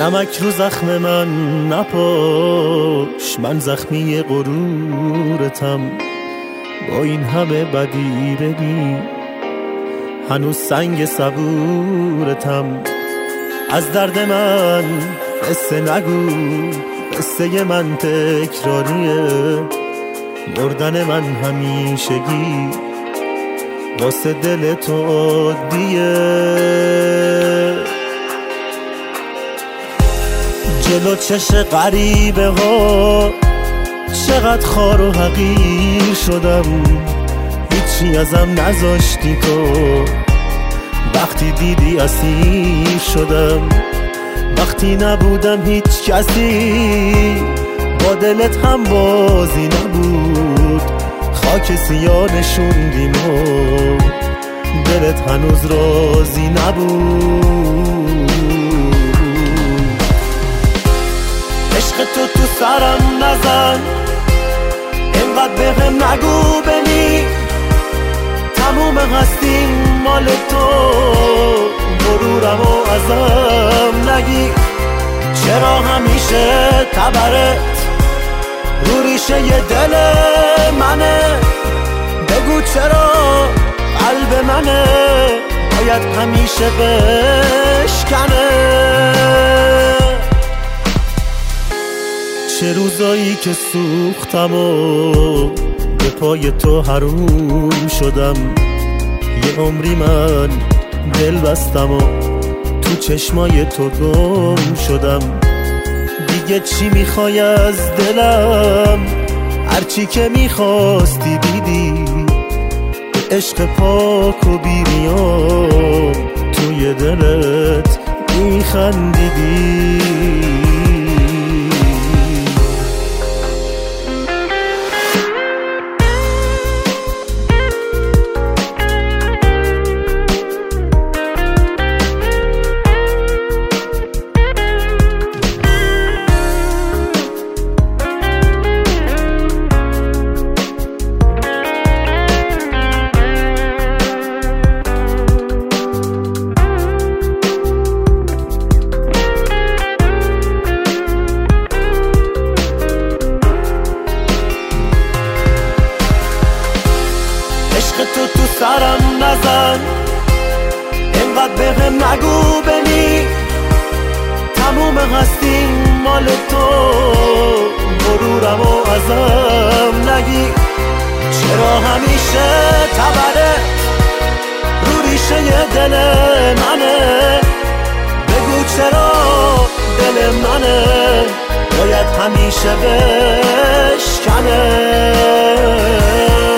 نمک رو زخم من نپاش، من زخمی غرورتم. با این همه بدی ببین هنوز سنگ صبورتم. از درد من قصه نگو، قصه من تکراریه. مردن من همیشگی واسه دل تو عادیه. جلو چش غریبه ها چقدر خار و حقیر شدم، هیچی ازم نذاشتی تو. وقتی دیدی اسیر شدم، وقتی نبودم هیچ کسی، با دلت هم بازی نبود. خاک سیاه نشوندیم و دلت هنوز راضی نبود. عشق تو سرم نزن، اینقدر بهم نگو بمی تموم هستیم مال تو. غرورمو ازم نگی، چرا همیشه تبرت رو ریشه ی دل منه؟ بگو چرا قلب منه باید همیشه بشکنه؟ چه روزایی که سوختم و به پای تو حروم شدم. یه عمری من دل بستم و تو چشمای تو گم شدم. دیگه چی میخوای از دلم؟ هرچی که میخواستی دیدی، عشق پاک و بیریام توی دلت میخندیدی. تو سرم نزن، اینقدر بهم نگو بمی تموم هستیم مال تو. غرورمو ازم نگی، چرا همیشه تبرت رو ریشه ی دل منه؟ بگو چرا دل منه باید همیشه بشکنه؟